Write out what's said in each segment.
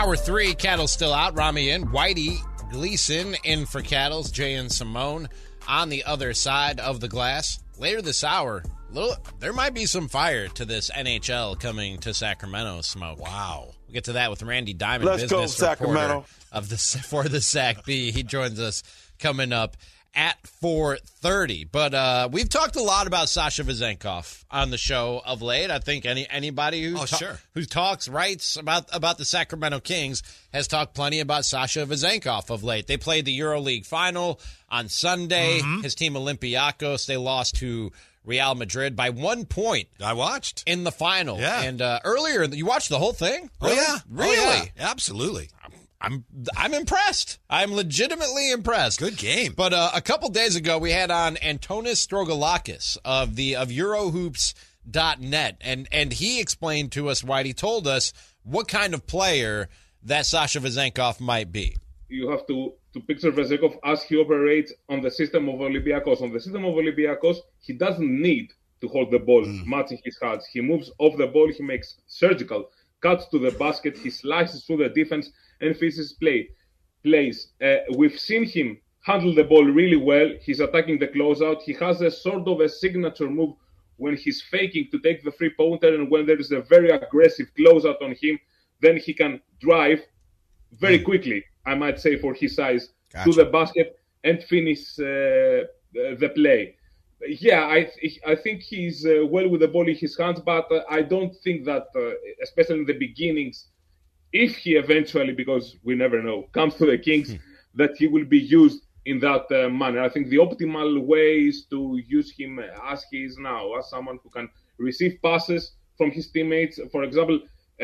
Hour 3, Cattle's still out. Rami in. Whitey Gleason in for Cattle's. Jay and Simone on the other side of the glass. Later this hour, there might be some fire to this NHL coming to Sacramento, Smoke. Wow. We'll get to that with Randy Diamond, Let's go, Sacramento. For the Sac B. He joins us coming up at 4:30. But we've talked a lot about Sasha Vezenkov on the show of late. I think anybody who writes about the Sacramento Kings has talked plenty about Sasha Vezenkov of late. They played the EuroLeague final on Sunday. Mm-hmm. His team Olympiacos, they lost to Real Madrid by 1 point. I watched in the final. Yeah. And earlier, you watched the whole thing? Oh, yeah. Really? Oh, yeah. Absolutely. I'm impressed. I'm legitimately impressed. Good game. But a couple days ago, we had on Antonis Strogalakis of Eurohoops.net, and he explained to us, Whitey told us what kind of player that Sasha Vezenkov might be. You have to picture Vezenkov as he operates on the system of Olympiacos. On the system of Olympiacos, he doesn't need to hold the ball much in his hands. He moves off the ball, he makes surgical cuts to the basket, he slices through the defense and finishes plays. We've seen him handle the ball really well. He's attacking the closeout. He has a sort of a signature move when he's faking to take the three-pointer, and when there is a very aggressive closeout on him, then he can drive very quickly, I might say, for his size, to the basket and finish the play. Yeah, I think he's well with the ball in his hands, but I don't think that, especially in the beginnings, if he eventually, because we never know, comes to the Kings, that he will be used in that manner. I think the optimal way is to use him as he is now, as someone who can receive passes from his teammates. For example,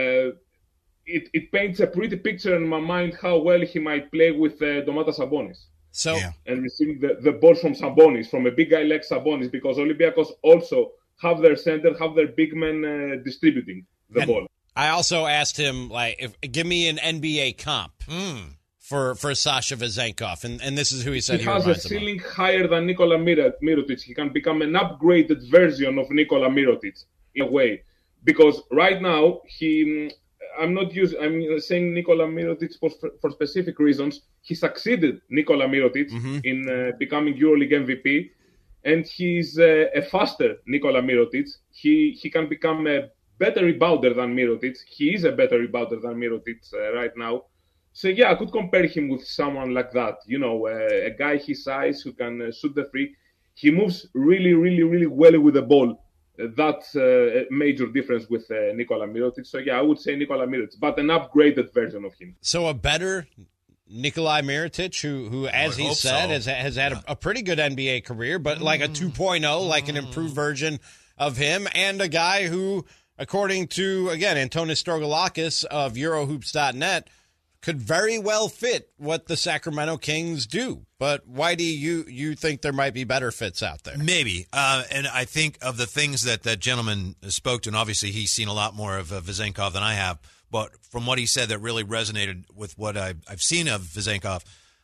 it paints a pretty picture in my mind how well he might play with Domantas Sabonis. And receiving the ball from Sabonis, from a big guy like Sabonis, because Olympiacos also have their center, have their big men distributing the ball. I also asked him, give me an NBA comp for Sasha Vezenkov, and this is who he said he has a ceiling higher than Nikola Mirotic. He can become an upgraded version of Nikola Mirotic in a way, because right now I'm saying Nikola Mirotic for specific reasons. He succeeded Nikola Mirotic in becoming EuroLeague MVP, and he's a faster Nikola Mirotic. He can become a better rebounder than Mirotic. He is a better rebounder than Mirotic right now. So, yeah, I could compare him with someone like that. A guy his size who can shoot the free. He moves really, really, really well with the ball. That's a major difference with Nikola Mirotic. So, yeah, I would say Nikola Mirotic, but an upgraded version of him. So a better Nikolai Mirotic, who as he said, has had a pretty good NBA career, but like a 2.0, like an improved version of him, and a guy who, according to, again, Antonis Strogalakis of Eurohoops.net, could very well fit what the Sacramento Kings do. But Whitey, you think there might be better fits out there? Maybe. And I think of the things that gentleman spoke to, and obviously he's seen a lot more of Vezenkov than I have, but from what he said that really resonated with what I've seen of Vezenkov,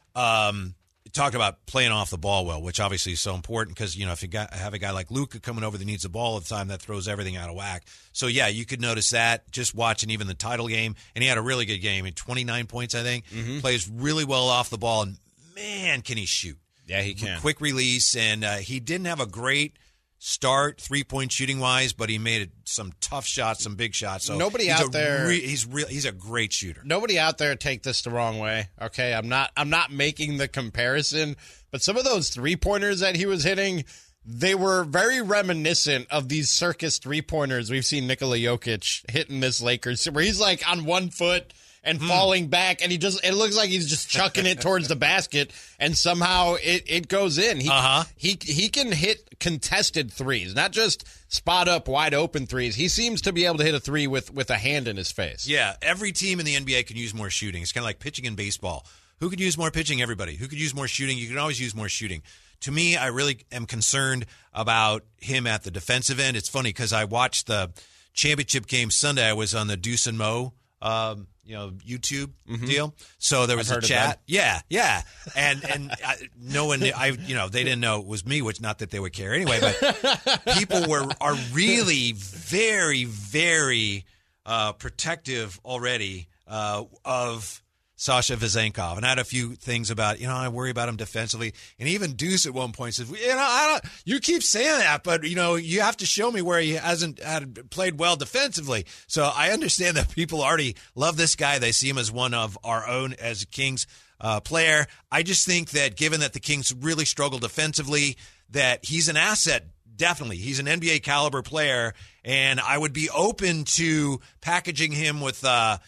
he talked about playing off the ball well, which obviously is so important because, if you have a guy like Luka coming over that needs the ball all the time, that throws everything out of whack. So, yeah, you could notice that just watching even the title game. And he had a really good game. 29 points, I think. Mm-hmm. Plays really well off the ball. And, man, can he shoot. Yeah, he can. Quick release. And he didn't have a great start three-point shooting-wise, but he made some tough shots, some big shots. So nobody out there, he's a great shooter. Nobody out there take this the wrong way. Okay, I'm not making the comparison, but some of those three-pointers that he was hitting, they were very reminiscent of these circus three-pointers we've seen Nikola Jokic hitting this Lakers, where he's like on one foot and falling back, and it looks like he's just chucking it towards the basket, and somehow it goes in. He can hit contested threes, not just spot up wide open threes. He seems to be able to hit a three with a hand in his face. Yeah, every team in the NBA can use more shooting. It's kind of like pitching in baseball. Who could use more pitching? Everybody. Who could use more shooting? You can always use more shooting. To me, I really am concerned about him at the defensive end. It's funny because I watched the championship game Sunday. I was on the Deuce and Mo YouTube deal. So there was a chat. Yeah. And no one, they didn't know it was me, which not that they would care anyway, but people are really very, very protective already of Sasha Vezenkov, and I had a few things about, I worry about him defensively. And even Deuce at one point says, you keep saying that, but, you have to show me where he hasn't played well defensively. So I understand that people already love this guy. They see him as one of our own as a Kings player. I just think that given that the Kings really struggle defensively, that he's an asset. Definitely. He's an NBA caliber player, and I would be open to packaging him with,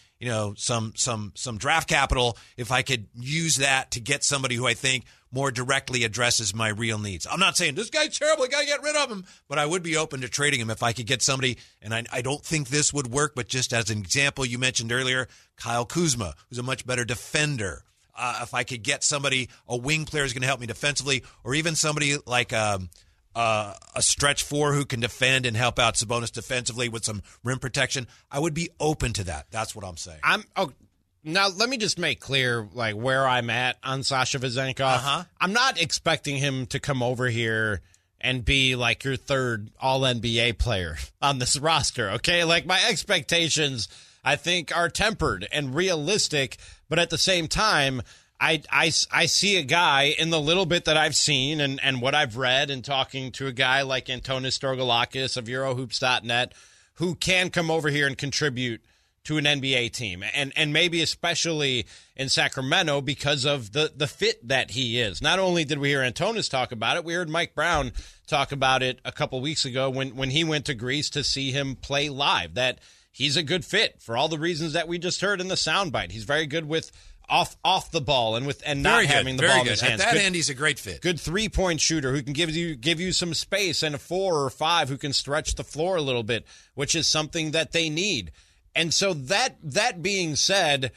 some draft capital if I could use that to get somebody who I think more directly addresses my real needs. I'm not saying this guy's terrible, I got to get rid of him, but I would be open to trading him if I could get somebody, and I don't think this would work, but just as an example, you mentioned earlier, Kyle Kuzma, who's a much better defender. If I could get somebody, a wing player who's going to help me defensively, or even somebody like a stretch four who can defend and help out Sabonis defensively with some rim protection, I would be open to that. That's what I'm saying. Now, let me just make clear where I'm at on Sasha Vezenkov. I'm not expecting him to come over here and be like your third All-NBA player on this roster, okay? My expectations, I think, are tempered and realistic, but at the same time, I see a guy in the little bit that I've seen and what I've read and talking to a guy like Antonis Strogalakis of Eurohoops.net who can come over here and contribute to an NBA team, and maybe especially in Sacramento because of the fit that he is. Not only did we hear Antonis talk about it, we heard Mike Brown talk about it a couple weeks ago when he went to Greece to see him play live, that he's a good fit for all the reasons that we just heard in the soundbite. He's very good with off the ball and not having the ball in his hands. At that end, he's a great fit. Good 3-point shooter who can give you some space, and a 4 or 5 who can stretch the floor a little bit, which is something that they need. And so that being said,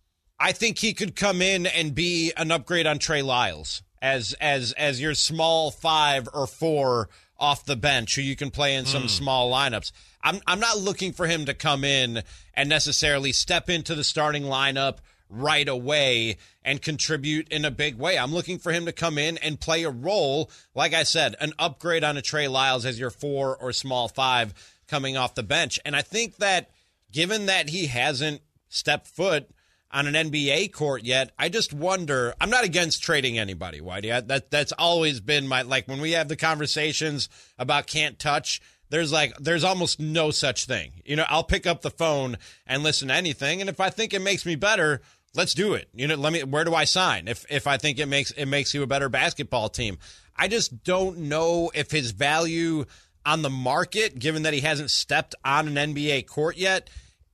I think he could come in and be an upgrade on Trey Lyles as your small 5 or 4 off the bench who you can play in some small lineups. I'm not looking for him to come in and necessarily step into the starting lineup right away and contribute in a big way. I'm looking for him to come in and play a role, like I said, an upgrade on a Trey Lyles as your 4 or small 5 coming off the bench. And I think that given that he hasn't stepped foot on an NBA court yet, I just wonder, I'm not against trading anybody, Whitey. That's always been my, when we have the conversations about can't touch, there's almost no such thing. I'll pick up the phone and listen to anything, and if I think it makes me better, let's do it. Where do I sign if I think it makes you a better basketball team? I just don't know if his value on the market, given that he hasn't stepped on an NBA court yet,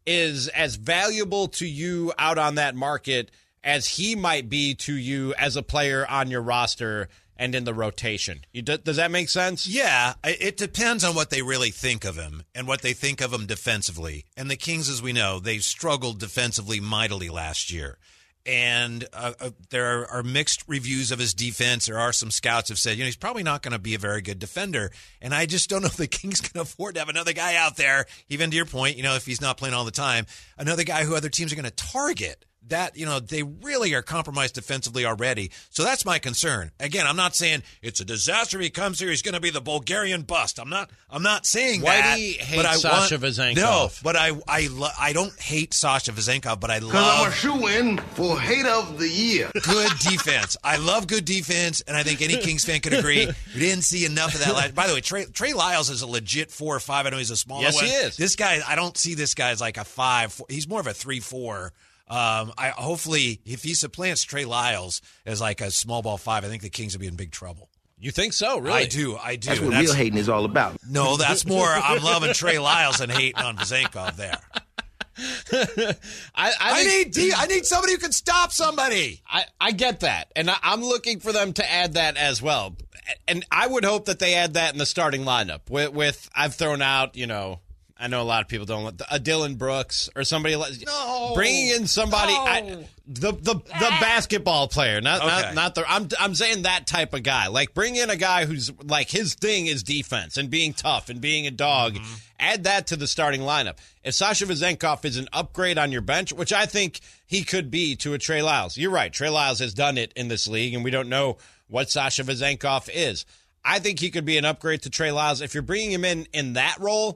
is as valuable to you out on that market as he might be to you as a player on your roster and in the rotation. Does that make sense? Yeah, it depends on what they really think of him and what they think of him defensively. And the Kings, as we know, they struggled defensively mightily last year. And there are mixed reviews of his defense. There are some scouts have said, he's probably not going to be a very good defender. And I just don't know if the Kings can afford to have another guy out there, even to your point, if he's not playing all the time, another guy who other teams are going to target. That, they really are compromised defensively already. So that's my concern. Again, I'm not saying it's a disaster. He comes here, he's going to be the Bulgarian bust. I'm not saying that. Whitey hates Sasha Vezenkov. No, but I don't hate Sasha Vezenkov, but I love. Because I'm a shoo-in for hate of the year. Good defense. I love good defense, and I think any Kings fan could agree. We didn't see enough of that. By the way, Trey Lyles is a legit 4 or 5. I know he's a smaller one. Yes, he is. This guy, I don't see this guy as like a 5. He's more of a 3-4. Hopefully, if he supplants Trey Lyles as like a small ball 5, I think the Kings will be in big trouble. You think so, really? I do. That's what real hating is all about. No, that's more I'm loving Trey Lyles and hating on Vezenkov there. I need somebody who can stop somebody. I get that, and I'm looking for them to add that as well. And I would hope that they add that in the starting lineup. With I've thrown out, I know a lot of people don't want a Dylan Brooks or somebody like bringing in somebody, the basketball player, not the. I'm saying that type of guy. Like bring in a guy who's like his thing is defense and being tough and being a dog. Mm-hmm. Add that to the starting lineup. If Sasha Vezenkov is an upgrade on your bench, which I think he could be to a Trey Lyles, you're right. Trey Lyles has done it in this league, and we don't know what Sasha Vezenkov is. I think he could be an upgrade to Trey Lyles if you're bringing him in that role.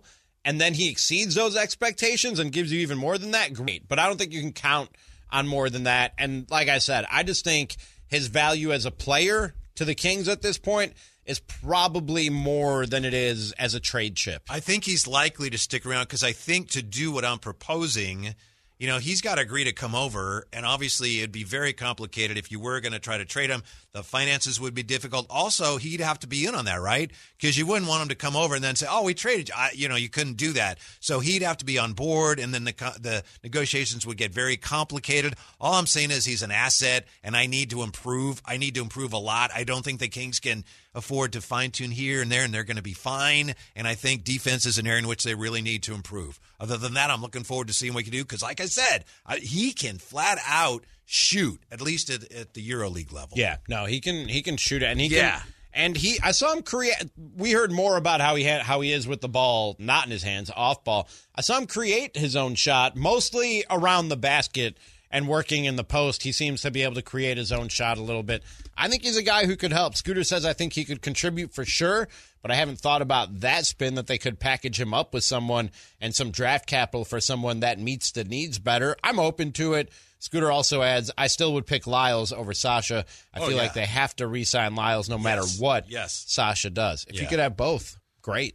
and then he exceeds those expectations and gives you even more than that, great. But I don't think you can count on more than that. And like I said, I just think his value as a player to the Kings at this point is probably more than it is as a trade chip. I think he's likely to stick around because I think to do what I'm proposing, he's got to agree to come over, and obviously it'd be very complicated if you were going to try to trade him. The finances would be difficult. Also, he'd have to be in on that, right? Because you wouldn't want him to come over and then say, "Oh, we traded you." You couldn't do that. So he'd have to be on board, and then the negotiations would get very complicated. All I'm saying is he's an asset, and I need to improve. I need to improve a lot. I don't think the Kings can afford to fine-tune here and there, and they're going to be fine. And I think defense is an area in which they really need to improve. Other than that, I'm looking forward to seeing what he can do because, like I said, he can flat out shoot, at least at the EuroLeague level. Yeah, no, he can shoot it, and he can. And I saw him create. We heard more about how he is with the ball not in his hands, off ball. I saw him create his own shot, mostly around the basket and working in the post. He seems to be able to create his own shot a little bit. I think he's a guy who could help. Scooter says I think he could contribute for sure, but I haven't thought about that spin that they could package him up with someone and some draft capital for someone that meets the needs better. I'm open to it. Scooter also adds, I still would pick Lyles over Sasha. I feel like they have to re-sign Lyles no matter what Sasha does. If you could have both, great.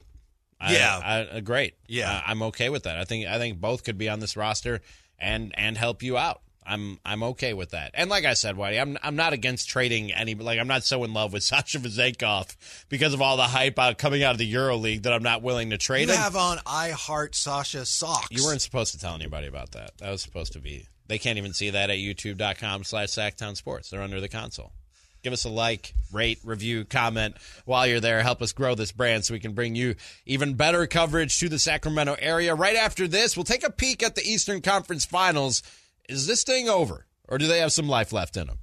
Great. Yeah. I'm okay with that. I think both could be on this roster and help you out. I'm okay with that. And like I said, Whitey, I'm not against trading I'm not so in love with Sasha Vezenkov because of all the hype coming out of the EuroLeague that I'm not willing to trade him. You have on I Heart Sasha socks. You weren't supposed to tell anybody about that. That was supposed to be. They can't even see that at youtube.com/SacktownSports. They're under the console. Give us a like, rate, review, comment while you're there. Help us grow this brand so we can bring you even better coverage to the Sacramento area. Right after this, we'll take a peek at the Eastern Conference Finals. Is this thing over, or do they have some life left in them?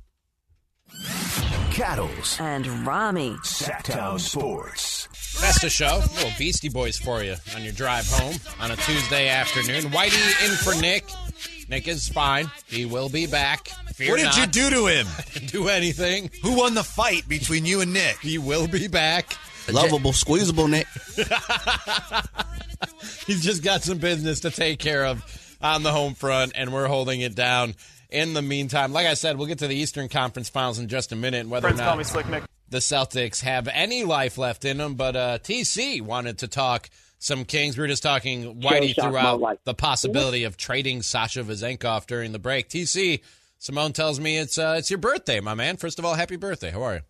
Cattles and Rami. Sacktown Sports. Best of show. A little Beastie Boys for you on your drive home on a Tuesday afternoon. Whitey in for Nick. Nick is fine. He will be back. What did you do to him? Do anything. Who won the fight between you and Nick? He will be back. Lovable, squeezable Nick. He's just got some business to take care of on the home front, and we're holding it down. In the meantime, like I said, we'll get to the Eastern Conference Finals in just a minute, and whether or not the Celtics have any life left in them. But TC wanted to talk some Kings. We were just talking, Whitey threw out the possibility of trading Sasha Vezenkov during the break. TC, Simone tells me it's your birthday, my man. First of all, happy birthday. How are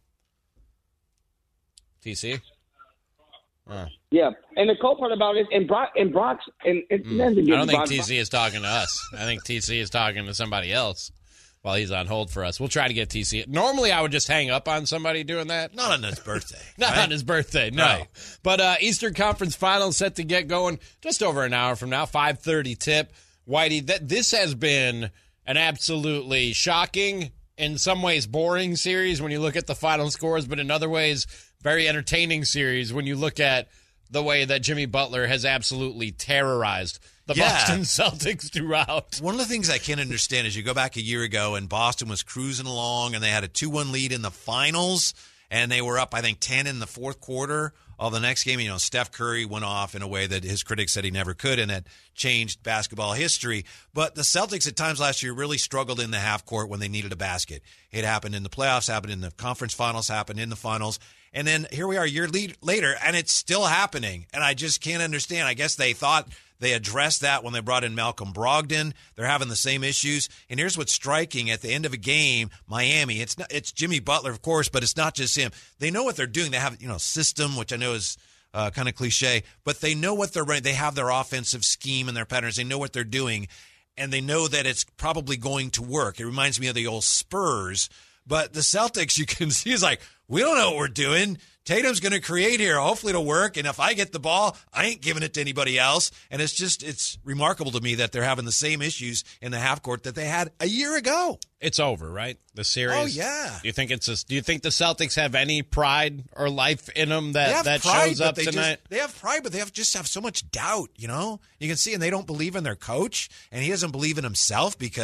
you? TC? Yeah, and the cool part about it, I don't think TC is talking to us. I think TC is talking to somebody else while he's on hold for us. We'll try to get TC. Normally, I would just hang up on somebody doing that. Not on his birthday. Not on his birthday, no. Right. But Eastern Conference Finals set to get going just over an hour from now, 5:30 tip. Whitey, this has been an absolutely shocking, in some ways boring series when you look at the final scores, but in other ways, very entertaining series when you look at the way that Jimmy Butler has absolutely terrorized the Boston Celtics throughout. One of the things I can't understand is you go back a year ago and Boston was cruising along and they had a 2-1 lead in the finals and they were up, I think, 10 in the fourth quarter of the next game. Steph Curry went off in a way that his critics said he never could, and it changed basketball history. But the Celtics at times last year really struggled in the half court when they needed a basket. It happened in the playoffs, happened in the conference finals, happened in the finals. And then here we are a year later, and it's still happening. And I just can't understand. I guess they thought they addressed that when they brought in Malcolm Brogdon. They're having the same issues. And here's what's striking. At the end of a game, Miami, it's Jimmy Butler, of course, but it's not just him. They know what they're doing. They have, system, which I know is kind of cliche, but they know what they're running. They have their offensive scheme and their patterns. They know what they're doing, and they know that it's probably going to work. It reminds me of the old Spurs. But the Celtics, you can see, is like, we don't know what we're doing. Tatum's going to create here. Hopefully it'll work. And if I get the ball, I ain't giving it to anybody else. And it's remarkable to me that they're having the same issues in the half court that they had a year ago. It's over, right? The series. Oh, yeah. Do you think do you think the Celtics have any pride or life in them that shows up tonight? They have pride, but they just have so much doubt, You can see, and they don't believe in their coach, and he doesn't believe in himself because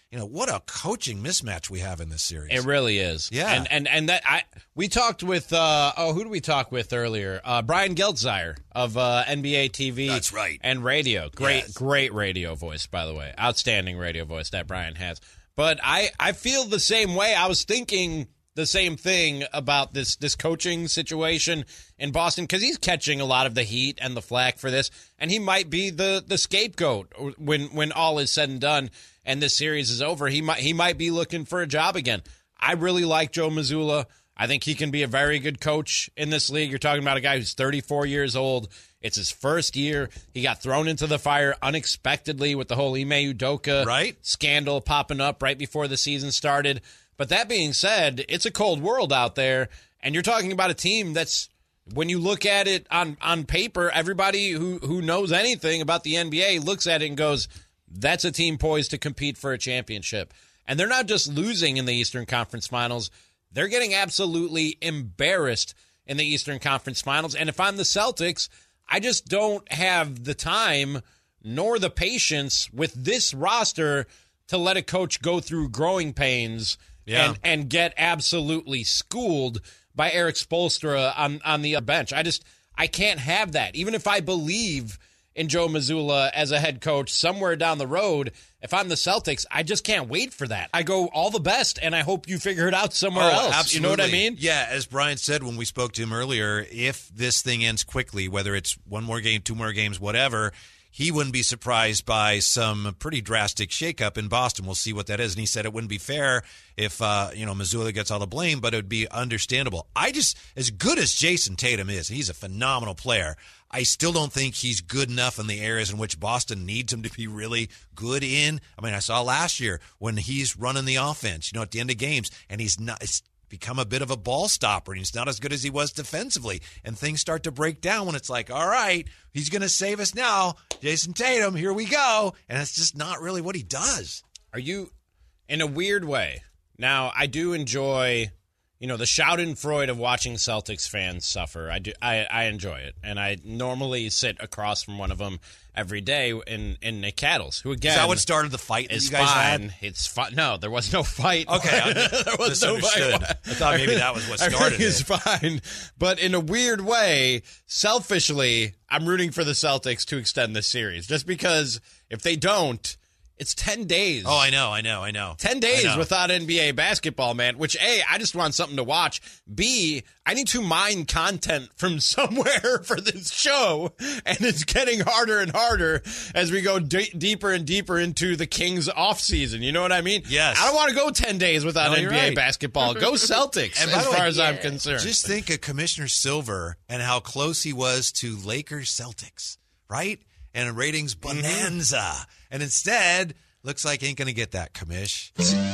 what a coaching mismatch we have in this series. It really is. Yeah. And that we talked with who did we talk with earlier? Brian Geldzire of NBA TV. That's right. And radio. Great radio voice, by the way. Outstanding radio voice that Brian has. But I feel the same way. I was thinking the same thing about this coaching situation in Boston, because he's catching a lot of the heat and the flack for this, and he might be the scapegoat when all is said and done and this series is over. He might be looking for a job again. I really like Joe Mazzulla. I think he can be a very good coach in this league. You're talking about a guy who's 34 years old. It's his first year. He got thrown into the fire unexpectedly with the whole Ime Udoka scandal popping up right before the season started. But that being said, it's a cold world out there, and you're talking about a team that's, when you look at it on paper, everybody who knows anything about the NBA looks at it and goes, that's a team poised to compete for a championship. And they're not just losing in the Eastern Conference Finals, they're getting absolutely embarrassed in the Eastern Conference Finals. And if I'm the Celtics, I just don't have the time nor the patience with this roster to let a coach go through growing pains and get absolutely schooled by Eric Spoelstra on the bench. I can't have that. Even if I believe in Joe Mazzulla as a head coach somewhere down the road, if I'm the Celtics, I just can't wait for that. I go, all the best, and I hope you figure it out somewhere else. Absolutely. You know what I mean? Yeah, as Brian said when we spoke to him earlier, if this thing ends quickly, whether it's one more game, two more games, whatever, he wouldn't be surprised by some pretty drastic shakeup in Boston. We'll see what that is. And he said it wouldn't be fair if Mazzulla gets all the blame, but it would be understandable. As good as Jason Tatum is, he's a phenomenal player, I still don't think he's good enough in the areas in which Boston needs him to be really good in. I mean, I saw last year when he's running the offense, at the end of games, and he's not. It's become a bit of a ball stopper, and he's not as good as he was defensively. And things start to break down when it's like, all right, he's going to save us now. Jason Tatum, here we go. And it's just not really what he does. Are you, in a weird way, now I do enjoy, the schadenfreude of watching Celtics fans suffer. I enjoy it. And I normally sit across from one of them every day in Nick Cattles, who again, is that what started the fight that you guys had? It's fine. No, there was no fight. Okay, there was no fight. I thought maybe that was what started it. It's fine, but in a weird way, selfishly, I'm rooting for the Celtics to extend this series, just because if they don't, it's 10 days. Oh, I know. 10 days without NBA basketball, man, which, A, I just want something to watch. B, I need to mine content from somewhere for this show, and it's getting harder and harder as we go deeper and deeper into the Kings offseason. You know what I mean? Yes. I don't want to go 10 days without NBA basketball. Go Celtics, and as far as I'm concerned. Just think of Commissioner Silver and how close he was to Lakers Celtics, right? And a ratings bonanza. Mm-hmm. And instead, looks like ain't going to get that, Commish.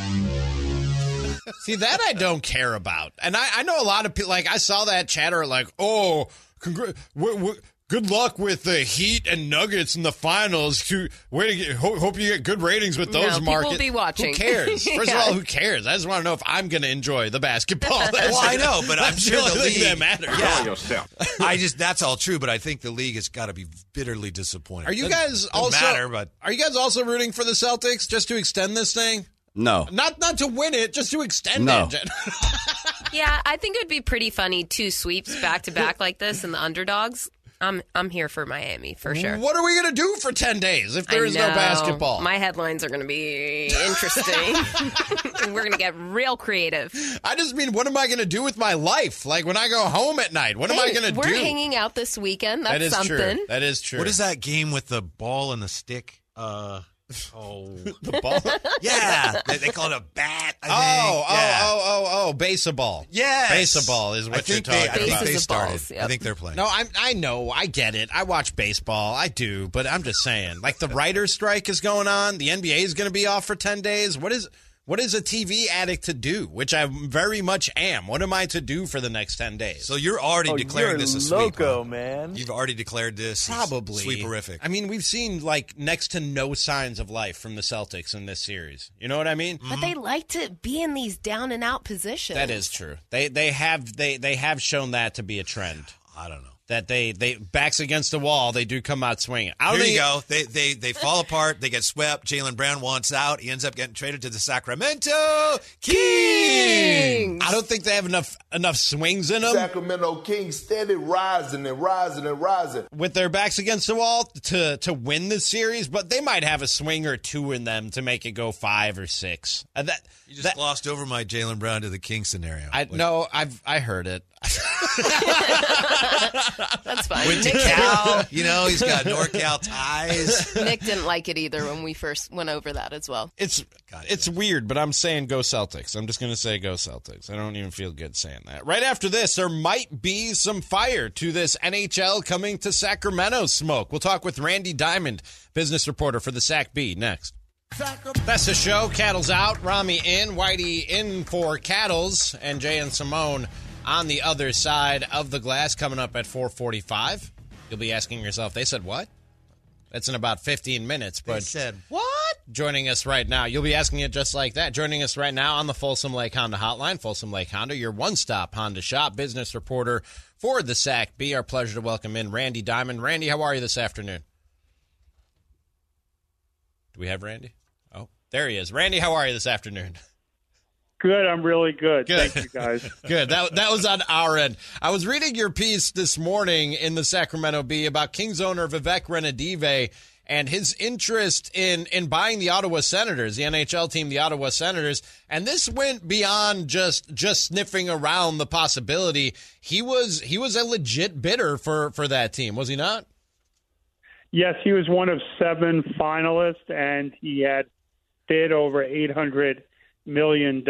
See, that I don't care about. And I know a lot of people, I saw that chatter good luck with the Heat and Nuggets in the finals. Hope you get good ratings with those markets. People will be watching. Who cares? First of all, who cares? I just want to know if I'm going to enjoy the basketball. I know, but I'm sure the league that matters. Yeah. Yourself. That's all true, but I think the league has got to be bitterly disappointed. Are you guys Are you guys also rooting for the Celtics just to extend this thing? No. Not to win it, just to extend it. Yeah, I think it would be pretty funny, 2 sweeps back to back like this and the underdogs. I'm here for Miami for sure. What are we going to do for 10 days if there is no basketball? My headlines are going to be interesting. We're going to get real creative. I just mean, what am I going to do with my life? Like when I go home at night, what am I going to do? We're hanging out this weekend. That's something. True. That is true. What is that game with the ball and the stick? The ball? Yeah. They call it a bat, I think. Baseball. Yes. Baseball is what you're talking about. I think they started. Balls, yep. I think they're playing. No, I know. I get it. I watch baseball. I do. But I'm just saying, the writer's strike is going on. The NBA is going to be off for 10 days. What is a TV addict to do? Which I very much am. What am I to do for the next 10 days? So you're already declaring this a sweep. Loco, man. You've already declared this probably sweeperific. I mean, we've seen next to no signs of life from the Celtics in this series. You know what I mean? But they like to be in these down and out positions. That is true. They have shown that to be a trend. I don't know. that they backs against the wall, they do come out swinging. There you go. They fall apart. They get swept. Jaylen Brown wants out. He ends up getting traded to the Sacramento Kings. I don't think they have enough swings in them. Sacramento Kings steady rising and rising and rising with their backs against the wall to win the series, but they might have a swing or two in them to make it go 5 or 6. You just glossed over my Jaylen Brown to the Kings scenario. I heard it. That's fine. Went to Cal, he's got NorCal ties. Nick didn't like it either when we first went over that as well. It's weird, but I'm saying go Celtics. I'm just going to say go Celtics. I don't even feel good saying that. Right after this, there might be some fire to this NHL coming to Sacramento smoke. We'll talk with Randy Diamond, business reporter for the Sac Bee, next. That's the show. Cattle's out. Rami in. Whitey in for Cattles. And Jay and Simone on the other side of the glass coming up at 4:45. You'll be asking yourself, they said what? That's in about 15 minutes. But they said what? Joining us right now. You'll be asking it just like that. Joining us right now on the Folsom Lake Honda hotline. Folsom Lake Honda, your one-stop Honda shop, business reporter for the Sac Bee. Our pleasure to welcome in Randy Diamond. Randy, how are you this afternoon? Do we have Randy? Oh, there he is. Randy, how are you this afternoon? Good. I'm really good. Thank you, guys. Good. That was on our end. I was reading your piece this morning in the Sacramento Bee about Kings owner Vivek Ranadive and his interest in buying the Ottawa Senators, the NHL team, the Ottawa Senators. And this went beyond just sniffing around the possibility. He was a legit bidder for that team, was he not? Yes, he was one of 7 finalists, and he had bid over $800 million.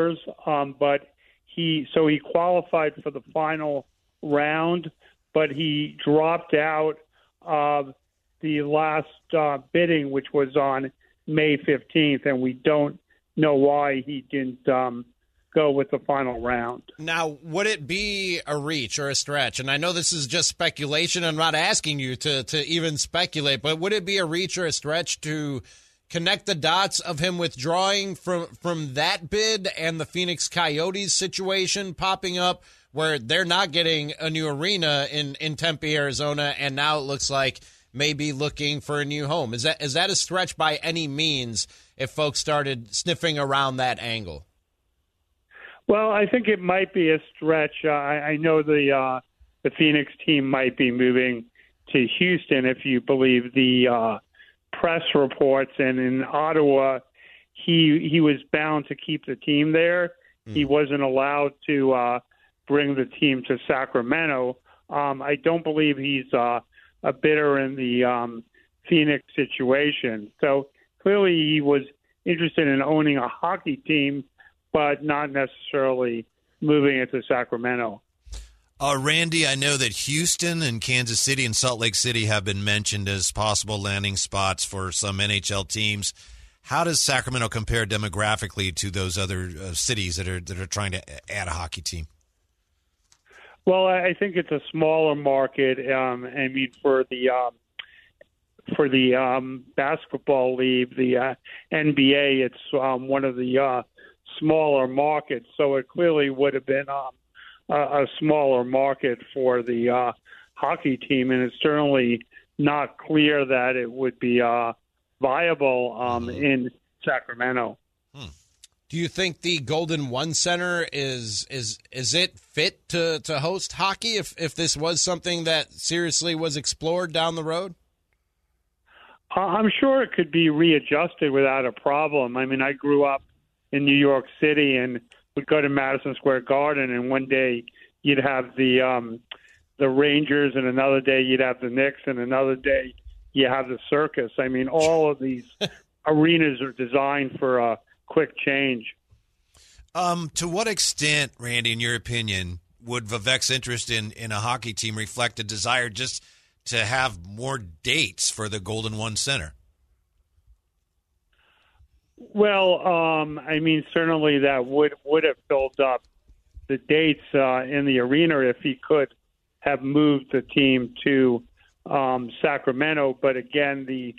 But he qualified for the final round, but he dropped out of the last bidding, which was on May 15th, and we don't know why he didn't go with the final round. Now, would it be a reach or a stretch? And I know this is just speculation. I'm not asking you to even speculate, but would it be a reach or a stretch to connect the dots of him withdrawing from that bid and the Phoenix Coyotes situation popping up where they're not getting a new arena in Tempe, Arizona, and now it looks like maybe looking for a new home? Is that a stretch by any means if folks started sniffing around that angle? Well, I think it might be a stretch. I know the Phoenix team might be moving to Houston, if you believe the press reports. And in Ottawa, he was bound to keep the team there. He wasn't allowed to bring the team to Sacramento. I don't believe he's a bidder in the Phoenix situation. So clearly he was interested in owning a hockey team, but not necessarily moving it to Sacramento. Randy, I know that Houston and Kansas City and Salt Lake City have been mentioned as possible landing spots for some NHL teams. How does Sacramento compare demographically to those other cities that are trying to add a hockey team? Well, I think it's a smaller market. I mean, for the basketball league, the NBA, it's one of the smaller markets. So it clearly would have been a smaller market for the hockey team, and it's certainly not clear that it would be viable in Sacramento. Do you think the Golden One Center is it fit to host hockey if this was something that seriously was explored down the road? I'm sure it could be readjusted without a problem. I mean, I grew up in New York City and would go to Madison Square Garden, and one day you'd have the Rangers, and another day you'd have the Knicks, and another day you have the Circus. I mean, all of these arenas are designed for a quick change. To what extent, Randy, in your opinion, would Vivek's interest in a hockey team reflect a desire just to have more dates for the Golden One Center? Well, I mean, certainly that would have filled up the dates in the arena if he could have moved the team to Sacramento. But again, the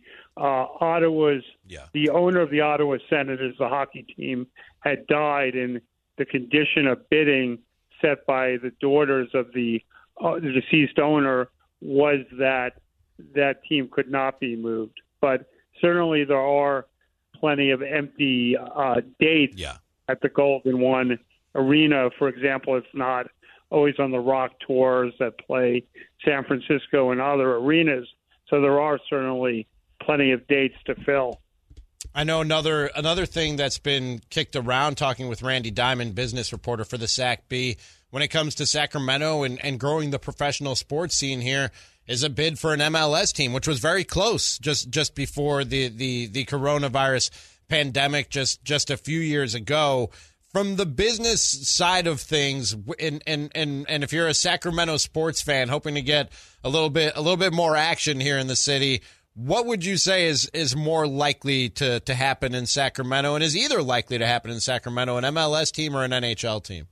owner of the Ottawa Senators, the hockey team, had died, and the condition of bidding set by the daughters of the the deceased owner was that that team could not be moved. But certainly there are plenty of empty dates at the Golden One Arena. For example, it's not always on the Rock tours that play San Francisco and other arenas. So there are certainly plenty of dates to fill. I know another thing that's been kicked around, talking with Randy Diamond, business reporter for the SAC-B, when it comes to Sacramento and growing the professional sports scene here, is a bid for an MLS team, which was very close just before the coronavirus pandemic just a few years ago. From the business side of things, and if you're a Sacramento sports fan hoping to get a little bit more action here in the city, what would you say is more likely to happen in Sacramento, and is either likely to happen in Sacramento, an MLS team or an NHL team?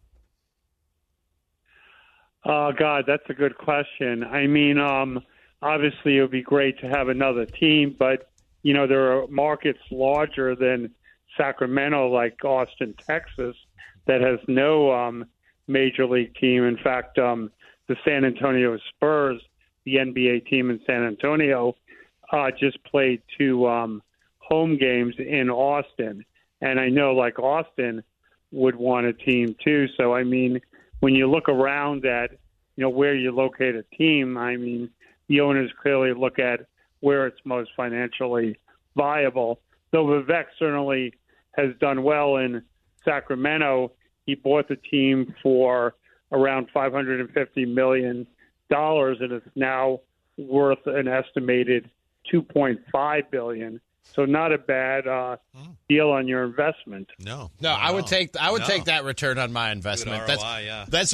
Oh, God, that's a good question. I mean, obviously it would be great to have another team, but, you know, there are markets larger than Sacramento, like Austin, Texas, that has no major league team. In fact, the San Antonio Spurs, the NBA team in San Antonio, just played 2 home games in Austin. And I know, like, Austin would want a team too. So, I mean, when you look around at, you know, where you locate a team, I mean, the owners clearly look at where it's most financially viable. Though Vivek certainly has done well in Sacramento. He bought the team for around $550 million, and it's now worth an estimated $2.5 billion. So not a bad deal on your investment. No, I would take that return on my investment. Good ROI, That's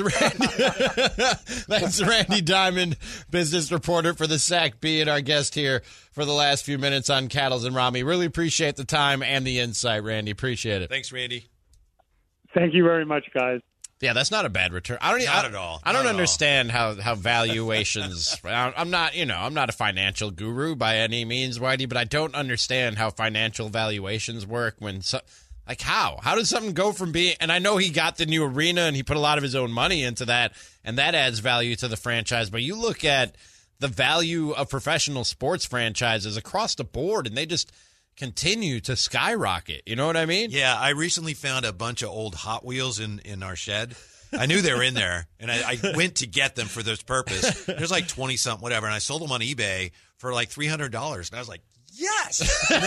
Randy Diamond, business reporter for the SAC-B, and our guest here for the last few minutes on Cattles and Rami. Really appreciate the time and the insight, Randy. Appreciate it. Thanks, Randy. Thank you very much, guys. Yeah, that's not a bad return. Not at all. I don't understand how valuations. I'm not a financial guru by any means, Whitey, but I don't understand how financial valuations work. How does something go from being? And I know he got the new arena and he put a lot of his own money into that, and that adds value to the franchise. But you look at the value of professional sports franchises across the board, and they just continue to skyrocket. You know what I mean? Yeah, I recently found a bunch of old Hot Wheels in our shed. I knew they were in there, and I went to get them for this purpose. There's like 20-something, whatever, and I sold them on eBay for like $300. And I was like, yes!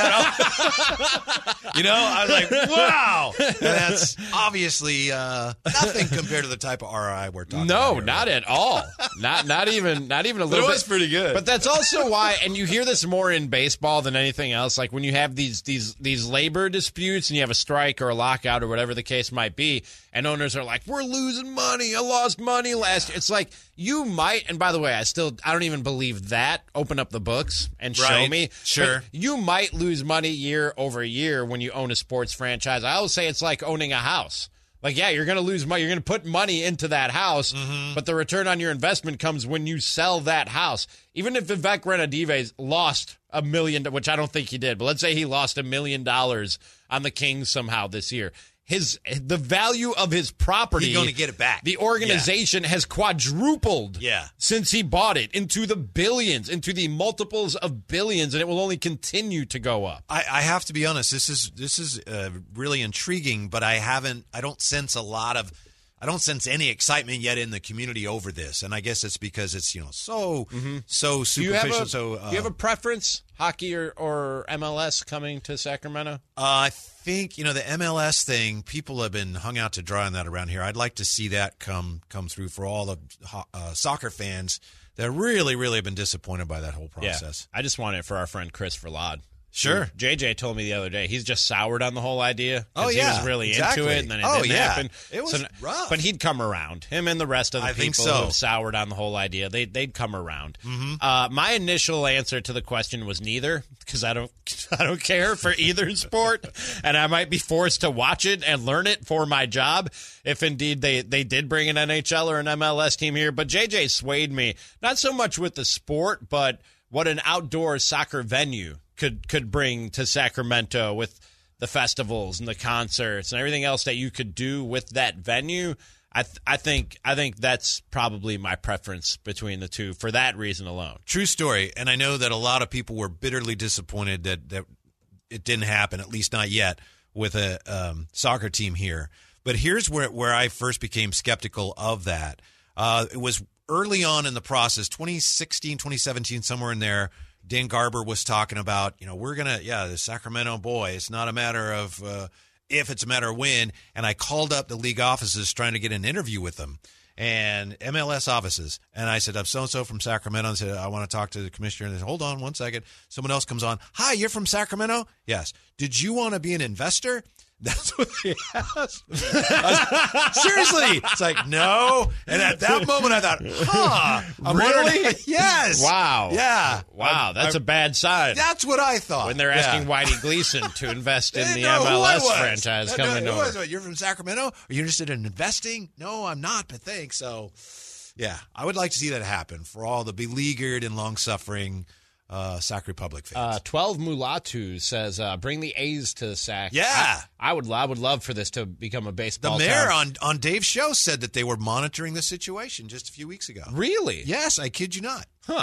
You know, I was like, wow! And that's obviously nothing compared to the type of ROI we're talking about. No, not at all. Not even a little bit. It was pretty good. But that's also why, and you hear this more in baseball than anything else, like when you have these labor disputes and you have a strike or a lockout or whatever the case might be, and owners are like, we're losing money. I lost money last year. It's like, you might, and by the way, I don't even believe that. Open up the books and show me. Sure. But you might lose money year over year when you own a sports franchise. I always say it's like owning a house. Like, yeah, you're going to lose money. You're going to put money into that house, but the return on your investment comes when you sell that house. Even if Vivek Ranadive lost $1 million, which I don't think he did, but let's say he lost $1 million on the Kings somehow this year. The value of his property, he's going to get it back. The organization has quadrupled Yeah. since he bought it into the billions, into the multiples of billions, and it will only continue to go up. I have to be honest. This is really intriguing, but I don't sense any excitement yet in the community over this, and I guess it's because it's so superficial. Do you have a preference, hockey or MLS coming to Sacramento? I think the MLS thing. People have been hung out to dry on that around here. I'd like to see that come through for all the soccer fans that really have been disappointed by that whole process. Yeah, I just want it for our friend Chris Verlade. Sure. JJ told me the other day he's just soured on the whole idea. Oh, yeah. He was really exactly. into it, and then it didn't happen. It was rough. But he'd come around. Him and the rest of the people who have soured on the whole idea, they'd come around. Mm-hmm. My initial answer to the question was neither, because I don't care for either sport, and I might be forced to watch it and learn it for my job if indeed they did bring an NHL or an MLS team here. But JJ swayed me, not so much with the sport, but what an outdoor soccer venue could bring to Sacramento with the festivals and the concerts and everything else that you could do with that venue. I think that's probably my preference between the two for that reason alone. True story, and I know that a lot of people were bitterly disappointed that it didn't happen, at least not yet, with a soccer team here. But here's where I first became skeptical of that. It was early on in the process, 2016, 2017, somewhere in there. Dan Garber was talking about, the Sacramento boy. It's not a matter of if, it's a matter of when. And I called up the league offices trying to get an interview with them, and MLS offices. And I said, I'm so-and-so from Sacramento. And I said, I want to talk to the commissioner. And they said, hold on 1 second. Someone else comes on. Hi, you're from Sacramento? Yes. Did you want to be an investor? That's what they asked. Seriously. It's like, no. And at that moment, I thought, really? Yes. Wow. Yeah. Wow. That's a bad sign. That's what I thought. When they're asking Whitey Gleason to invest in the MLS franchise coming over. You're from Sacramento? Are you interested in investing? No, I'm not, but thanks. So, yeah, I would like to see that happen for all the beleaguered and long-suffering Sac Republic fans. 12 Mulatu says, bring the A's to the Sac. Yeah. I would love for this to become a baseball The mayor town. on Dave's show said that they were monitoring the situation just a few weeks ago. Really? Yes, I kid you not. Huh.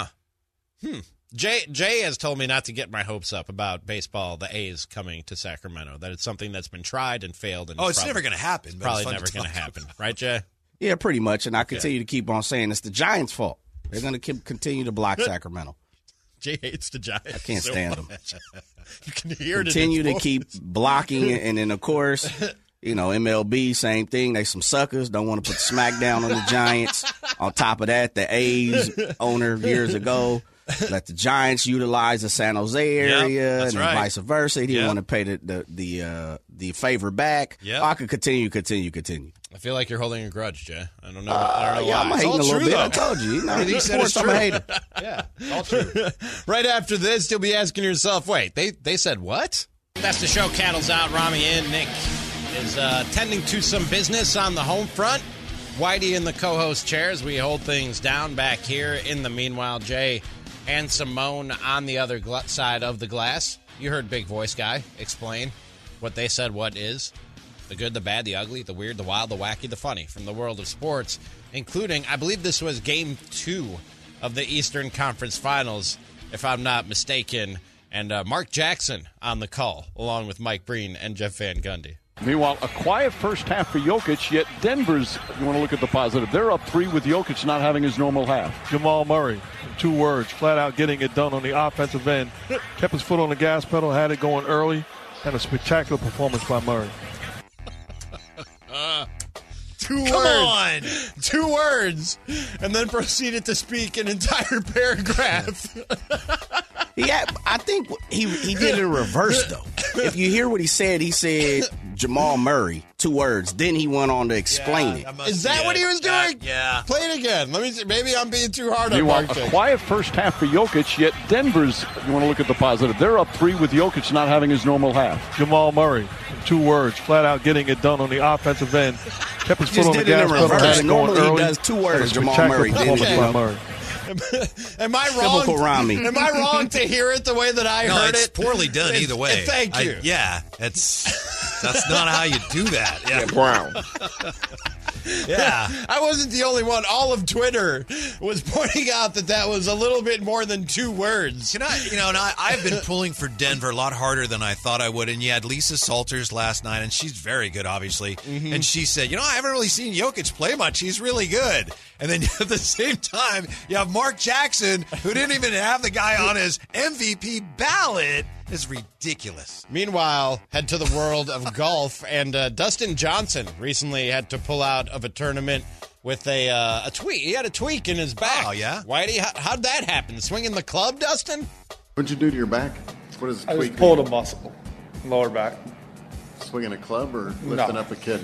Jay has told me not to get my hopes up about baseball, the A's coming to Sacramento, that it's something that's been tried and failed. And it's never going to happen. It's probably never going to happen. Right, Jay? Yeah, pretty much. And I continue to keep on saying it's the Giants' fault. They're going to continue to block Sacramento. Jay hates the Giants. I can't stand them. You can hear it. Continue to keep blocking, and then, of course, MLB, same thing. They some suckers. Don't want to put smackdown on the Giants. On top of that, the A's owner years ago let the Giants utilize the San Jose area, and then vice versa. He didn't want to pay the favor back. Yep. I could continue. I feel like you're holding a grudge, Jay. I don't know. I don't know why. I'm hating a little bit. I told you. I'm a hater. Yeah, all true. Right after this, you'll be asking yourself, wait, they said what? That's the show. Cattle's out. Rami in. Nick is tending to some business on the home front. Whitey in the co-host chairs. We hold things down back here. In the meanwhile, Jay and Simone on the other side of the glass. You heard Big Voice Guy explain what they said what is. The good, the bad, the ugly, the weird, the wild, the wacky, the funny from the world of sports, including, I believe this was Game 2 of the Eastern Conference Finals, if I'm not mistaken, and Mark Jackson on the call, along with Mike Breen and Jeff Van Gundy. Meanwhile, a quiet first half for Jokic, yet Denver's, you want to look at the positive, they're up 3 with Jokic not having his normal half. Jamal Murray, 2 words, flat out getting it done on the offensive end. Kept his foot on the gas pedal, had it going early, and a spectacular performance by Murray. 2 words. Come on. 2 words. And then proceeded to speak an entire paragraph. I think he did it in reverse, though. If you hear what he said Jamal Murray, 2 words. Then he went on to explain it. Is that what he was doing? Yeah. Play it again. Let me see. Maybe I'm being too hard on Mark. A quiet first half for Jokic, yet Denver's, you want to look at the positive, they're up 3 with Jokic not having his normal half. Jamal Murray, 2 words, flat out getting it done on the offensive end. Kept his foot on the gas pedal, had it going early. He does 2 words, Jamal Murray. Am I wrong? Typical Rami. Am I wrong to hear it the way that I heard it's it? Poorly done either way. Thank you. That's not how you do that. Yeah, Brown. Yeah. I wasn't the only one. All of Twitter was pointing out that was a little bit more than 2 words. I've been pulling for Denver a lot harder than I thought I would. And you had Lisa Salters last night, and she's very good, obviously. Mm-hmm. And she said, I haven't really seen Jokic play much. He's really good. And then at the same time, you have Mark Jackson, who didn't even have the guy on his MVP ballot. It's ridiculous. Meanwhile, head to the world of golf, and Dustin Johnson recently had to pull out of a tournament with a tweak. He had a tweak in his back. Oh, yeah? Whitey, how'd that happen? Swinging the club, Dustin? What'd you do to your back? What is a tweak? I just pulled a muscle, lower back. Swinging a club or lifting up a kid?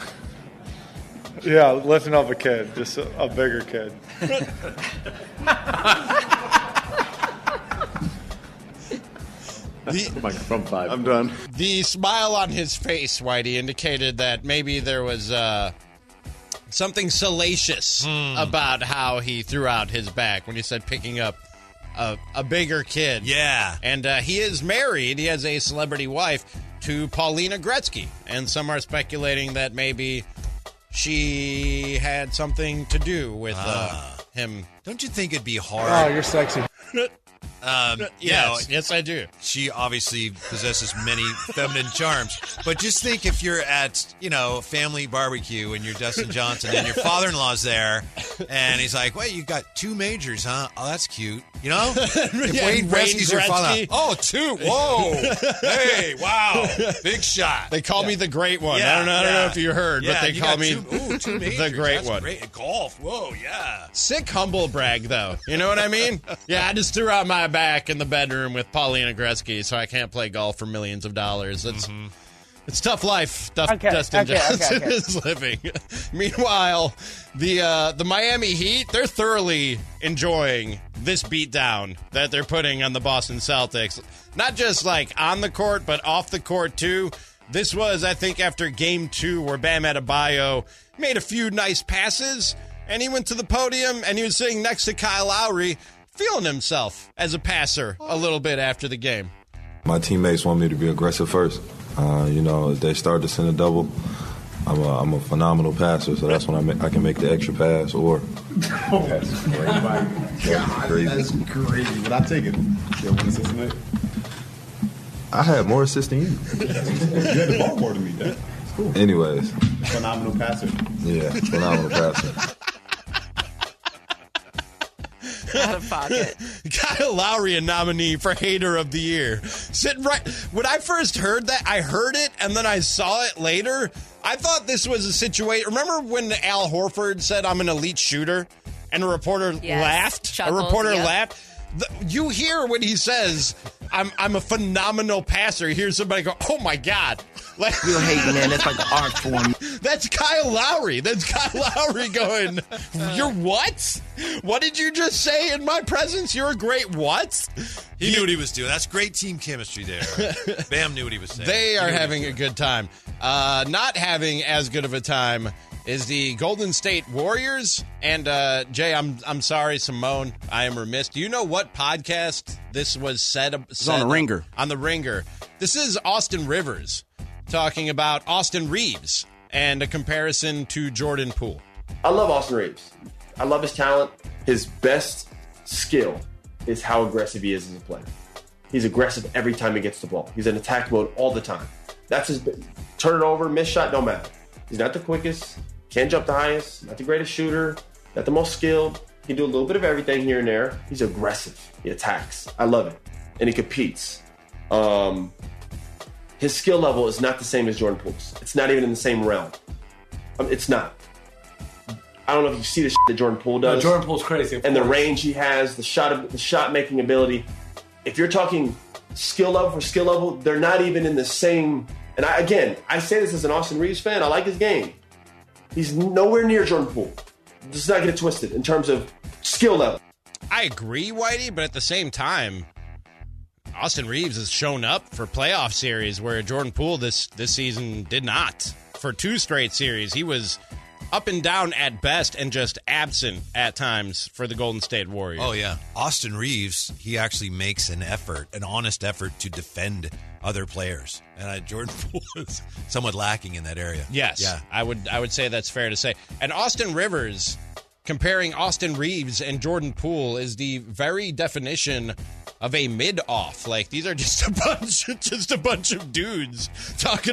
Yeah, lifting up a kid, just a bigger kid. From 5. I'm done. The smile on his face, Whitey, indicated that maybe there was something salacious about how he threw out his back when he said picking up a bigger kid. Yeah. And he is married. He has a celebrity wife to Paulina Gretzky. And some are speculating that maybe she had something to do with him. Don't you think it'd be hard? Oh, you're sexy. Yes, I do. She obviously possesses many feminine charms. But just think if you're at, family barbecue and you're Dustin Johnson and your father-in-law's there and he's like, wait, you got 2 majors, huh? Oh, that's cute. If Wayne Gretzky's your father. Oh, 2. Whoa. Hey, wow. Big shot. They call me the Great One. I don't know if you heard, but they call me 2 majors. the Great That's One. Great. Golf. Whoa, yeah. Sick humble brag, though. You know what I mean? Yeah, I just threw out my back in the bedroom with Paulina Gretzky, so I can't play golf for millions of dollars. It's tough life. Dustin Johnson is living. Meanwhile, the Miami Heat, they're thoroughly enjoying this beatdown that they're putting on the Boston Celtics. Not just like on the court, but off the court too. This was, I think, after Game 2 where Bam Adebayo made a few nice passes, and he went to the podium and he was sitting next to Kyle Lowry, feeling himself as a passer a little bit after the game. My teammates want me to be aggressive first. If they start to send a double, I'm a phenomenal passer, so that's when I can make the extra pass or. That's crazy. That's crazy. But I take it. You have 1 assist tonight? I had more assists than you. You had the ball more than me, Dan. It's cool. Anyways. Phenomenal passer. Yeah, phenomenal passer. Out of pocket. Kyle Lowry, a nominee for Hater of the Year. Sitting right when I first heard that, I heard it and then I saw it later. I thought this was a situation. Remember when Al Horford said, "I'm an elite shooter," and a reporter laughed? Chuckled, a reporter laughed. You hear when he says, I'm a phenomenal passer. You hear somebody go, "Oh my God." You're hating, man. That's like an art form. That's Kyle Lowry. That's Kyle Lowry going, "You're what? What did you just say in my presence? You're a great what?" He knew what he was doing. That's great team chemistry there. Bam knew what he was saying. They are having a good time. Not having as good of a time is the Golden State Warriors. And Jay, I'm sorry, Simone, I am remiss. Do you know what podcast this was said on The Ringer. On The Ringer. This is Austin Rivers talking about Austin Reeves and a comparison to Jordan Poole. I love Austin Reeves. I love his talent. His best skill is how aggressive he is as a player. He's aggressive every time he gets the ball. He's in attack mode all the time. That's his turn it over, miss shot, don't matter. He's not the quickest, can't jump the highest, not the greatest shooter, not the most skilled. He can do a little bit of everything here and there. He's aggressive. He attacks. I love it. And he competes. His skill level is not the same as Jordan Poole's. It's not even in the same realm. It's not. I don't know if you see the shit that Jordan Poole does. No, Jordan Poole's crazy. And the range he has, the shot making ability. If you're talking skill level for skill level, they're not even in the same. And I say this as an Austin Reeves fan. I like his game. He's nowhere near Jordan Poole. Let's not get it twisted in terms of skill level. I agree, Whitey, but at the same time, Austin Reeves has shown up for playoff series where Jordan Poole this season did not. For 2 straight series, he was up and down at best and just absent at times for the Golden State Warriors. Oh, yeah. Austin Reeves, he actually makes an honest effort to defend other players. And Jordan Poole is somewhat lacking in that area. Yes, yeah. I would say that's fair to say. And Austin Rivers, comparing Austin Reeves and Jordan Poole, is the very definition of a mid-off. Like, these are just a bunch of dudes talking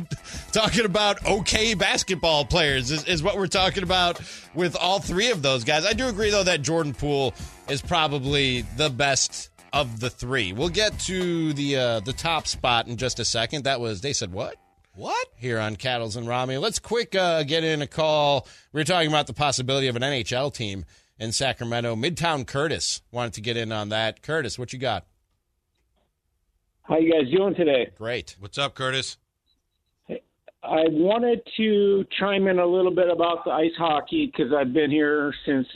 about okay basketball players is what we're talking about with all 3 of those guys. I do agree, though, that Jordan Poole is probably the best of the 3. We'll get to the top spot in just a second. That was, they said what? What? Here on Cattles and Rami. Let's get in a call. We were talking about the possibility of an NHL team in Sacramento. Midtown Curtis wanted to get in on that. Curtis, what you got? How you guys doing today? Great. What's up, Curtis? I wanted to chime in a little bit about the ice hockey because I've been here since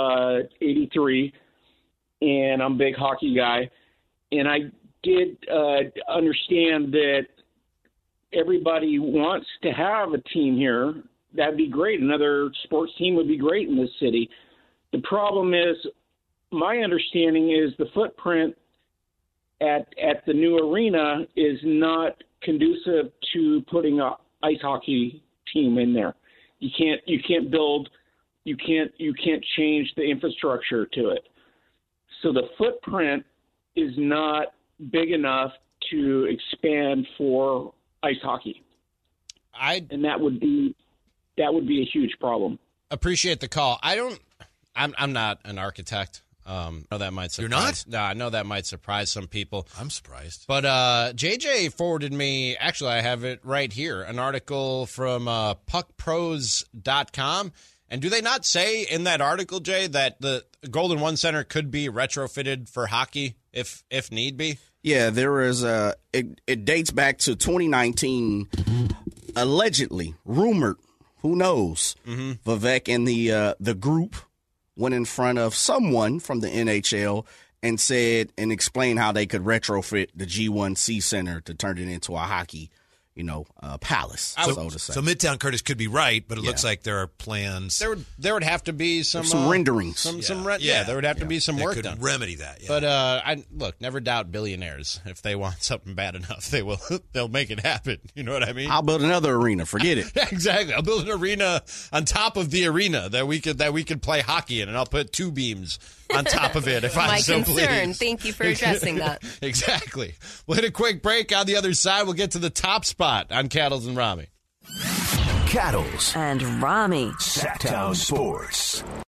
83, and I'm a big hockey guy. And I did understand that everybody wants to have a team here. That'd be great. Another sports team would be great in this city. The problem is, my understanding is the footprint at the new arena is not conducive to putting a ice hockey team in there. You can't build. You can't change the infrastructure to it. So the footprint is not big enough to expand for ice hockey. And that would be a huge problem. Appreciate the call. I'm not an architect. I know that might surprise. You're not? No, I know that might surprise some people. I'm surprised. But JJ forwarded me, actually I have it right here, an article from puckpros.com. And do they not say in that article, Jay, that the Golden One Center could be retrofitted for hockey if need be? Yeah, there is it dates back to 2019, allegedly, rumored, who knows, Vivek and the group went in front of someone from the NHL and said and explained how they could retrofit the G1C Center to turn it into a hockey, palace, so to say. So Midtown Curtis could be right, but it looks like there are plans. There would have to be some renderings. There would have to be some work done. Remedy that. Yeah. But look, never doubt billionaires. If they want something bad enough, they'll make it happen. You know what I mean? I'll build another arena. Forget it. Exactly. I'll build an arena on top of the arena that we could play hockey in, and I'll put 2 beams on top of it if I so please. My concern. Thank you for addressing that. Exactly. We'll hit a quick break. On the other side, we'll get to the top spot on Cattles and Rami. Cattles and Rami. Sacktown Sports.